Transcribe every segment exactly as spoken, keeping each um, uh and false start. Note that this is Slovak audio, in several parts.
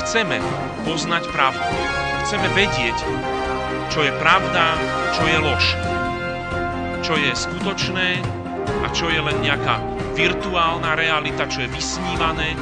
chceme poznať pravdu. Chceme vedieť, čo je pravda, čo je lož. Čo je skutočné a čo je len nejaká virtuálna realita, čo je vysnívané.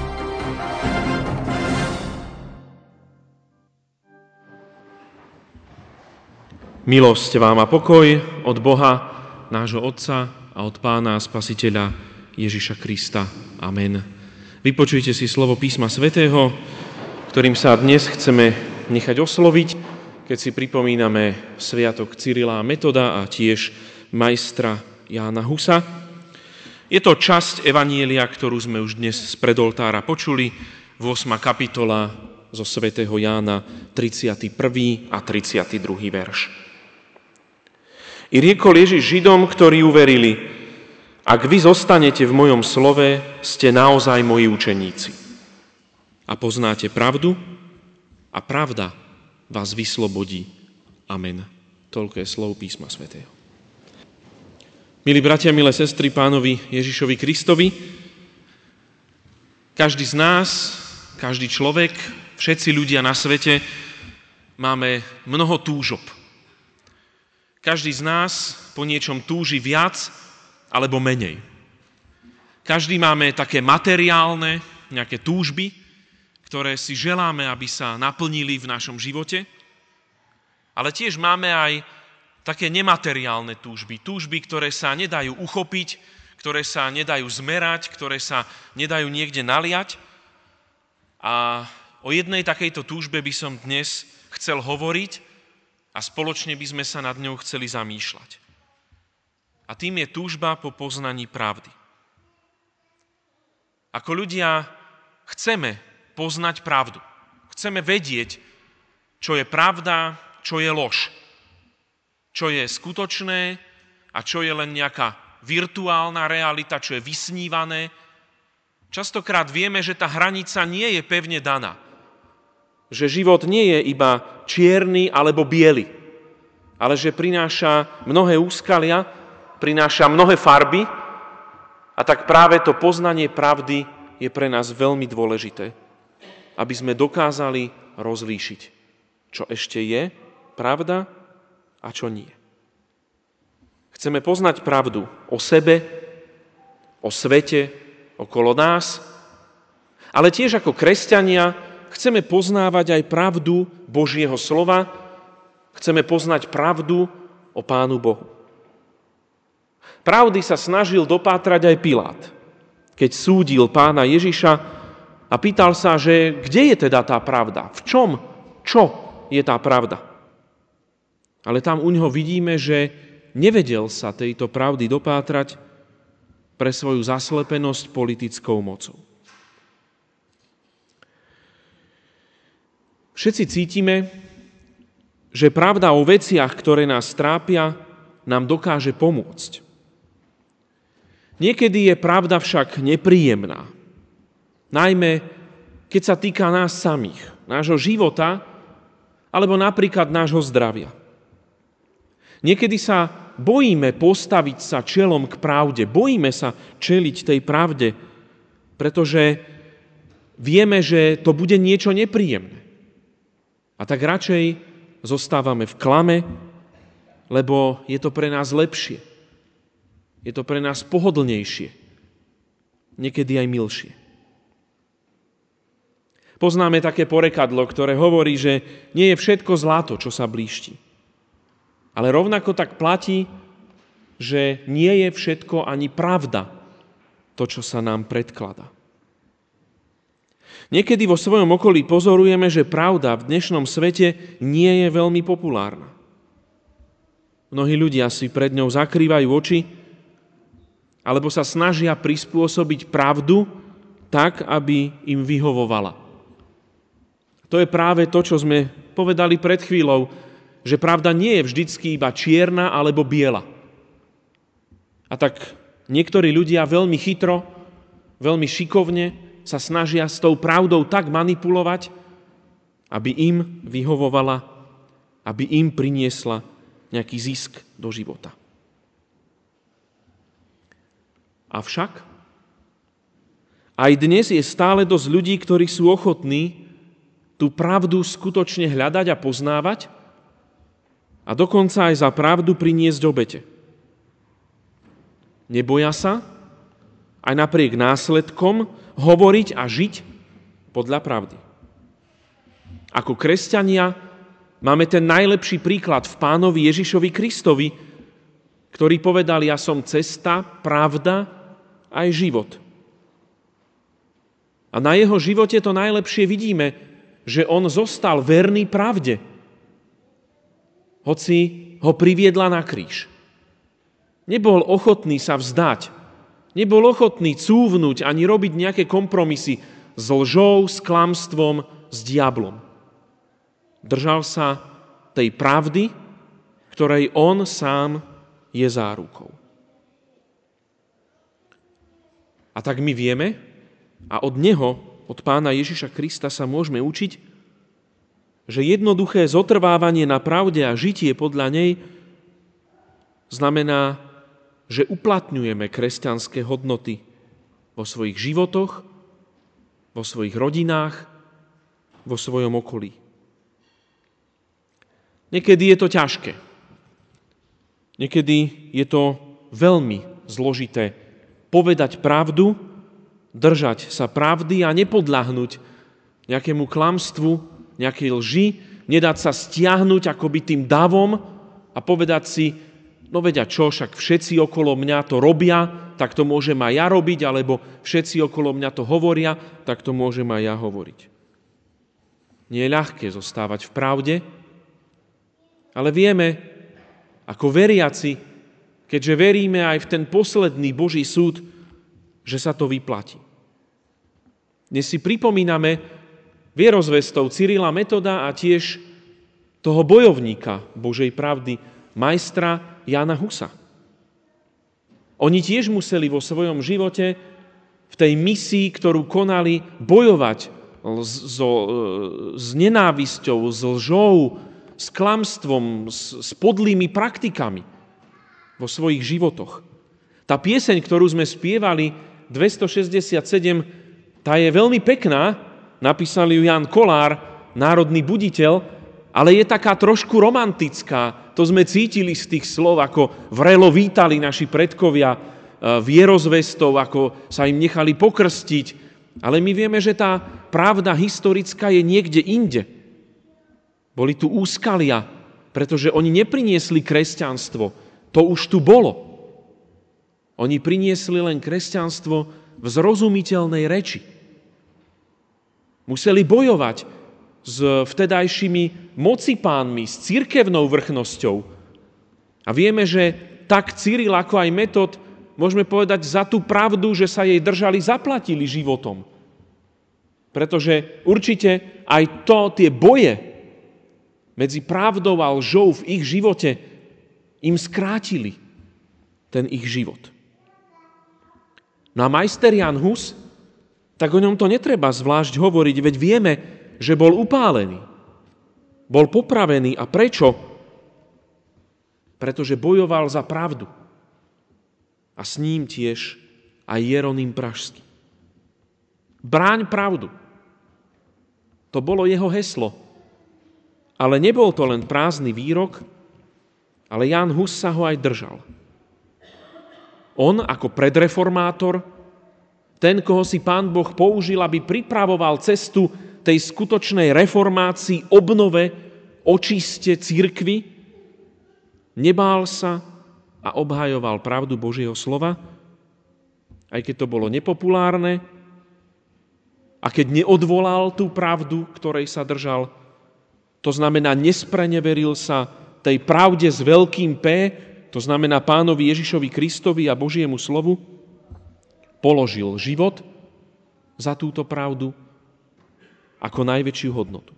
Milosť vám a pokoj od Boha, nášho Otca a od Pána a Spasiteľa Ježiša Krista. Amen. Vypočujte si slovo písma svätého, ktorým sa dnes chceme nechať osloviť, keď si pripomíname sviatok Cyrila a Metoda a tiež majstra Jána Husa. Je to časť evanjelia, ktorú sme už dnes spred oltára počuli, ôsma kapitola zo svätého Jána, tridsiaty prvý a tridsiaty druhý verš. I riekol Ježiš Židom, ktorí uverili: ak vy zostanete v mojom slove, ste naozaj moji učeníci. A poznáte pravdu a pravda vás vyslobodí. Amen. Toľko je slov písma svätého. Milí bratia, milé sestry, Pánovi Ježišovi Kristovi, každý z nás, každý človek, všetci ľudia na svete máme mnoho túžob. Každý z nás po niečom túži viac alebo menej. Každý máme také materiálne, nejaké túžby, ktoré si želáme, aby sa naplnili v našom živote, ale tiež máme aj také nemateriálne túžby. Túžby, ktoré sa nedajú uchopiť, ktoré sa nedajú zmerať, ktoré sa nedajú niekde naliať. A o jednej takejto túžbe by som dnes chcel hovoriť a spoločne by sme sa nad ňou chceli zamýšľať. A tým je túžba po poznaní pravdy. Ako ľudia chceme poznať pravdu. Chceme vedieť, čo je pravda, čo je lož. Čo je skutočné a čo je len nejaká virtuálna realita, čo je vysnívané. Častokrát vieme, že tá hranica nie je pevne daná. Že život nie je iba čierny alebo biely, ale že prináša mnohé úskalia, prináša mnohé farby a tak práve to poznanie pravdy je pre nás veľmi dôležité, aby sme dokázali rozlíšiť, čo ešte je pravda a čo nie. Chceme poznať pravdu o sebe, o svete, okolo nás, ale tiež ako kresťania chceme poznávať aj pravdu Božieho slova, chceme poznať pravdu o Pánu Bohu. Pravdy sa snažil dopátrať aj Pilát, keď súdil Pána Ježiša a pýtal sa, že kde je teda tá pravda? V čom? Čo je tá pravda? Ale tam u ňoho vidíme, že nevedel sa tejto pravdy dopátrať pre svoju zaslepenosť politickou mocou. Všetci cítime, že pravda o veciach, ktoré nás trápia, nám dokáže pomôcť. Niekedy je pravda však nepríjemná. Najmä, keď sa týka nás samých, nášho života, alebo napríklad nášho zdravia. Niekedy sa bojíme postaviť sa čelom k pravde, bojíme sa čeliť tej pravde, pretože vieme, že to bude niečo nepríjemné. A tak radšej zostávame v klame, lebo je to pre nás lepšie. Je to pre nás pohodlnejšie. Niekedy aj milšie. Poznáme také porekadlo, ktoré hovorí, že nie je všetko zlato, čo sa blíšti. Ale rovnako tak platí, že nie je všetko ani pravda, to, čo sa nám predkladá. Niekedy vo svojom okolí pozorujeme, že pravda v dnešnom svete nie je veľmi populárna. Mnohí ľudia si pred ňou zakrývajú oči, alebo sa snažia prispôsobiť pravdu tak, aby im vyhovovala. To je práve to, čo sme povedali pred chvíľou, že pravda nie je vždycky iba čierna alebo biela. A tak niektorí ľudia veľmi chytro, veľmi šikovne sa snažia s tou pravdou tak manipulovať, aby im vyhovovala, aby im priniesla nejaký zisk do života. Avšak aj dnes je stále dosť ľudí, ktorí sú ochotní tú pravdu skutočne hľadať a poznávať a dokonca aj za pravdu priniesť obete. Neboja sa aj napriek následkom hovoriť a žiť podľa pravdy. Ako kresťania máme ten najlepší príklad v Pánovi Ježišovi Kristovi, ktorý povedal: ja som cesta, pravda aj život. A na jeho živote to najlepšie vidíme, že on zostal verný pravde, hoci ho priviedla na kríž. Nebol ochotný sa vzdať, nebol ochotný cúvnuť ani robiť nejaké kompromisy s lžou, s klamstvom, s diablom. Držal sa tej pravdy, ktorej on sám je zárukou. A tak my vieme, a od neho, od Pána Ježiša Krista sa môžeme učiť, že jednoduché zotrvávanie na pravde a žitie podľa nej znamená, že uplatňujeme kresťanské hodnoty vo svojich životoch, vo svojich rodinách, vo svojom okolí. Niekedy je to ťažké. Niekedy je to veľmi zložité povedať pravdu, držať sa pravdy a nepodľahnúť nejakému klamstvu, nejakej lži, nedať sa stiahnuť akoby tým davom a povedať si: no veď a čo, však všetci okolo mňa to robia, tak to môžem aj ja robiť, alebo všetci okolo mňa to hovoria, tak to môžem aj ja hovoriť. Nie je ľahké zostávať v pravde, ale vieme, ako veriaci, keďže veríme aj v ten posledný Boží súd, že sa to vyplatí. Dnes si pripomíname vierozvestov Cyrila Metoda a tiež toho bojovníka Božej pravdy, majstra Jána Husa. Oni tiež museli vo svojom živote v tej misii, ktorú konali, bojovať so, s nenávisťou, s lžou, s klamstvom, s, s podlými praktikami vo svojich životoch. Tá pieseň, ktorú sme spievali, dvestošesťdesiatsedem, tá je veľmi pekná, napísal ju Ján Kolár, národný buditeľ, ale je taká trošku romantická. To sme cítili z tých slov, ako vrelo vítali naši predkovia vierozvestov, ako sa im nechali pokrstiť. Ale my vieme, že tá pravda historická je niekde inde. Boli tu úskalia, pretože oni nepriniesli kresťanstvo. To už tu bolo. Oni priniesli len kresťanstvo v zrozumiteľnej reči. Museli bojovať s vtedajšími mocipánmi, s cirkevnou vrchnosťou. A vieme, že tak Cyril, ako aj Metod, môžeme povedať, za tú pravdu, že sa jej držali, zaplatili životom. Pretože určite aj to, tie boje medzi pravdou a lžou v ich živote im skrátili ten ich život. No a majster Ján Hus, tak o ňom to netreba zvlášť hovoriť, veď vieme, že bol upálený. Bol popravený. A prečo? Pretože bojoval za pravdu. A s ním tiež aj Jeroným Pražský. Bráň pravdu. To bolo jeho heslo. Ale nebol to len prázdny výrok, ale Ján Hus sa ho aj držal. On ako predreformátor, ten, koho si Pán Boh použil, aby pripravoval cestu tej skutočnej reformácii, obnove, očiste cirkvi, nebál sa a obhajoval pravdu Božieho slova, aj keď to bolo nepopulárne, a keď neodvolal tú pravdu, ktorej sa držal, to znamená, nespreneveril sa tej pravde s veľkým P, to znamená Pánovi Ježišovi Kristovi a Božiemu slovu, položil život za túto pravdu ako najväčšiu hodnotu.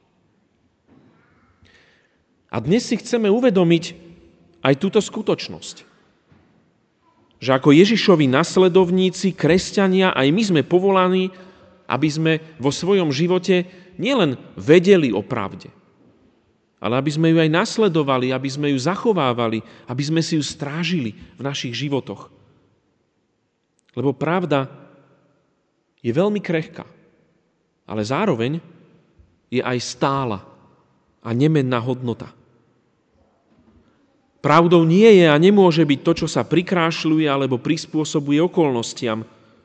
A dnes si chceme uvedomiť aj túto skutočnosť, že ako Ježišovi nasledovníci, kresťania, aj my sme povolaní, aby sme vo svojom živote nielen vedeli o pravde, ale aby sme ju aj nasledovali, aby sme ju zachovávali, aby sme si ju strážili v našich životoch. Lebo pravda je veľmi krehká, ale zároveň je aj stála a nemenná hodnota. Pravdou nie je a nemôže byť to, čo sa prikrášľuje alebo prispôsobuje okolnostiam.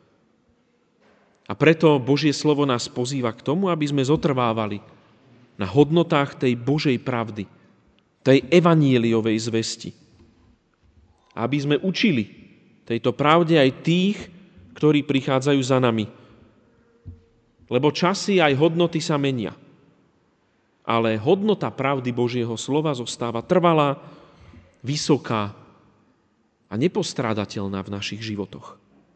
A preto Božie slovo nás pozýva k tomu, aby sme zotrvávali na hodnotách tej Božej pravdy, tej evaníliovej zvesti. Aby sme učili tejto pravde aj tých, ktorí prichádzajú za nami. Lebo časy aj hodnoty sa menia. Ale hodnota pravdy Božieho slova zostáva trvalá, vysoká a nepostrádateľná v našich životoch.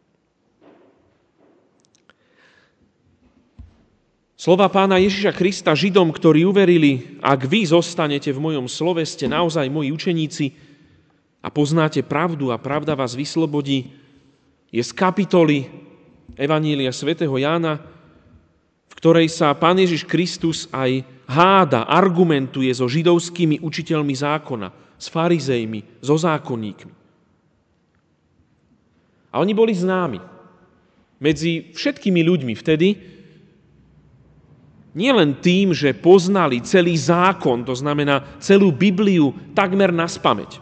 Slova Pána Ježiša Krista Židom, ktorí uverili, ak vy zostanete v mojom slove, ste naozaj moji učeníci a poznáte pravdu a pravda vás vyslobodí, je z kapitoly Evanília svätého Jána, v ktorej sa Pán Ježiš Kristus aj háda, argumentuje so židovskými učiteľmi zákona, s farizejmi, so zákonníkmi. A oni boli známi medzi všetkými ľuďmi vtedy, nielen tým, že poznali celý zákon, to znamená celú Bibliu takmer naspamäť,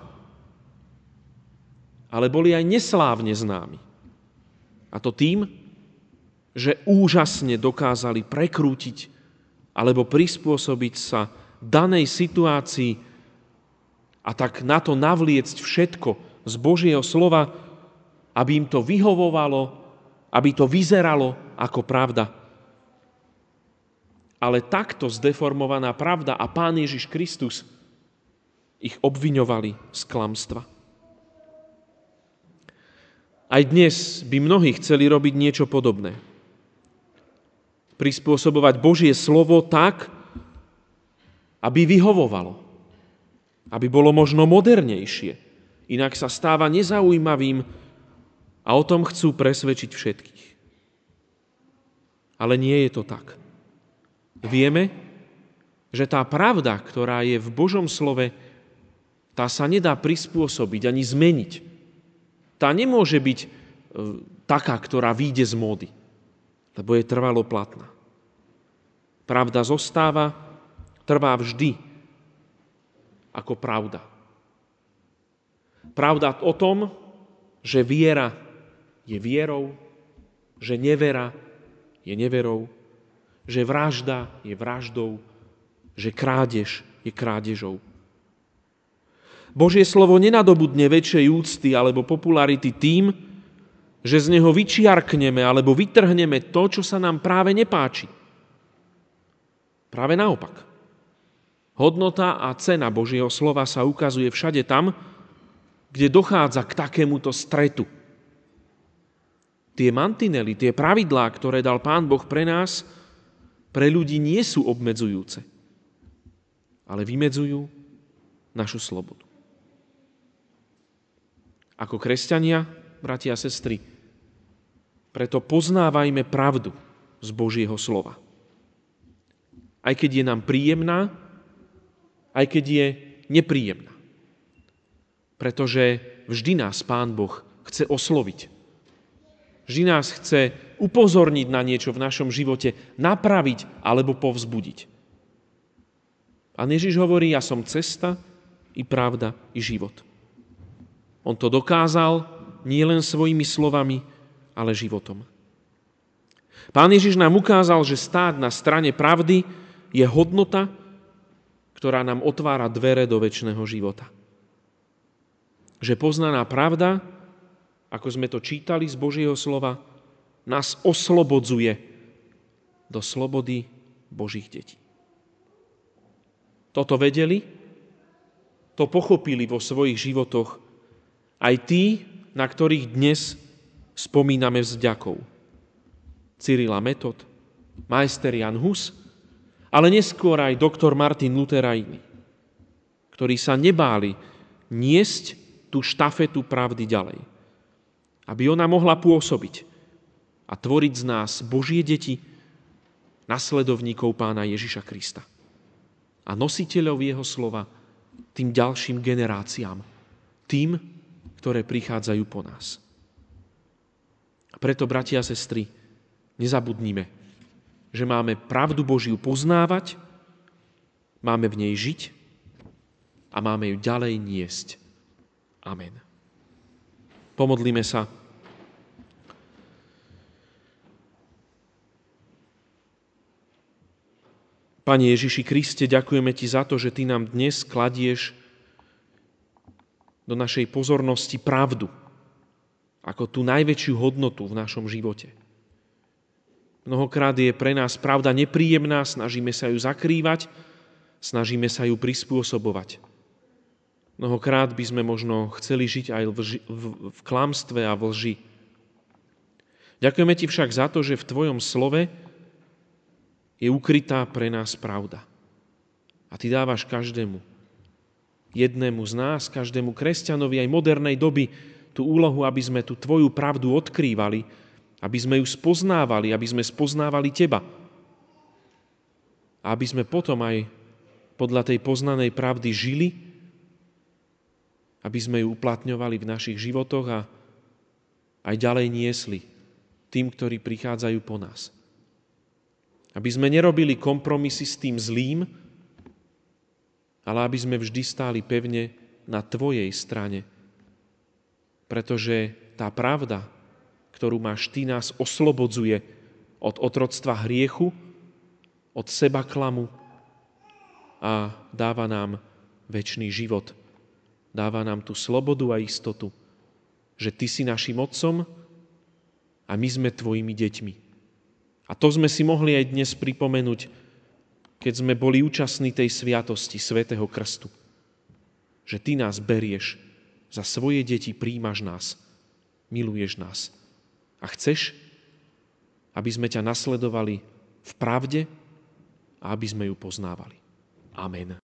ale boli aj neslávne známi. A to tým, že úžasne dokázali prekrútiť alebo prispôsobiť sa danej situácii a tak na to navliecť všetko z Božieho slova, aby im to vyhovovalo, aby to vyzeralo ako pravda. Ale takto zdeformovaná pravda a Pán Ježiš Kristus ich obviňovali z klamstva. Aj dnes by mnohí chceli robiť niečo podobné. Prispôsobovať Božie slovo tak, aby vyhovovalo, aby bolo možno modernejšie, inak sa stáva nezaujímavým a o tom chcú presvedčiť všetkých. Ale nie je to tak. Vieme, že tá pravda, ktorá je v Božom slove, tá sa nedá prispôsobiť ani zmeniť. Tá nemôže byť e, taká, ktorá vyjde z módy, lebo je trvalo platná. Pravda zostáva, trvá vždy ako pravda. Pravda o tom, že viera je vierou, že nevera je neverou, že vražda je vraždou, že krádež je krádežou. Božie slovo nenadobudne väčšej úcty alebo popularity tým, že z neho vyčiarkneme alebo vytrhneme to, čo sa nám práve nepáči. Práve naopak. Hodnota a cena Božieho slova sa ukazuje všade tam, kde dochádza k takémuto stretu. Tie mantinely, tie pravidlá, ktoré dal Pán Boh pre nás, pre ľudí nie sú obmedzujúce, ale vymedzujú našu slobodu. Ako kresťania, bratia a sestry, preto poznávajme pravdu z Božieho slova. Aj keď je nám príjemná, aj keď je nepríjemná. Pretože vždy nás Pán Boh chce osloviť. Vždy nás chce upozorniť na niečo v našom živote, napraviť alebo povzbudiť. A Ježiš hovorí, ja som cesta, i pravda, i život. On to dokázal nie len svojimi slovami, ale životom. Pán Ježiš nám ukázal, že stáť na strane pravdy je hodnota, ktorá nám otvára dvere do večného života. Že poznaná pravda, ako sme to čítali z Božieho slova, nás oslobodzuje do slobody Božích detí. Toto vedeli, to pochopili vo svojich životoch aj tí, na ktorých dnes spomíname vzďakou. Cyril a Metod, majster Jan Hus, ale neskôr aj doktor Martin Luther a iní, ktorí sa nebáli niesť tú štafetu pravdy ďalej, aby ona mohla pôsobiť a tvoriť z nás Božie deti, nasledovníkov Pána Ježiša Krista a nositeľov jeho slova tým ďalším generáciám, tým, ktoré prichádzajú po nás. A preto, bratia a sestry, nezabudnime, že máme pravdu Božiu poznávať, máme v nej žiť a máme ju ďalej niesť. Amen. Pomodlíme sa. Pane Ježiši Kriste, ďakujeme Ti za to, že Ty nám dnes kladieš do našej pozornosti pravdu ako tú najväčšiu hodnotu v našom živote. Mnohokrát je pre nás pravda nepríjemná, snažíme sa ju zakrývať, snažíme sa ju prispôsobovať. Mnohokrát by sme možno chceli žiť aj v, v, v klamstve a v lži. Ďakujeme Ti však za to, že v Tvojom slove je ukrytá pre nás pravda. A Ty dávaš každému, jednému z nás, každému kresťanovi aj modernej doby tú úlohu, aby sme tú Tvoju pravdu odkrývali, aby sme ju spoznávali, aby sme spoznávali Teba. A aby sme potom aj podľa tej poznanej pravdy žili, aby sme ju uplatňovali v našich životoch a aj ďalej niesli tým, ktorí prichádzajú po nás. Aby sme nerobili kompromisy s tým zlým, ale aby sme vždy stáli pevne na Tvojej strane. Pretože tá pravda, ktorú máš Ty, nás oslobodzuje od otroctva hriechu, od sebaklamu a dáva nám večný život. Dáva nám tú slobodu a istotu, že Ty si našim otcom a my sme Tvojimi deťmi. A to sme si mohli aj dnes pripomenúť, keď sme boli účastní tej sviatosti Svätého Krstu. Že Ty nás berieš za svoje deti, príjmaš nás, miluješ nás. A chceš, aby sme ťa nasledovali v pravde a aby sme ju poznávali. Amen.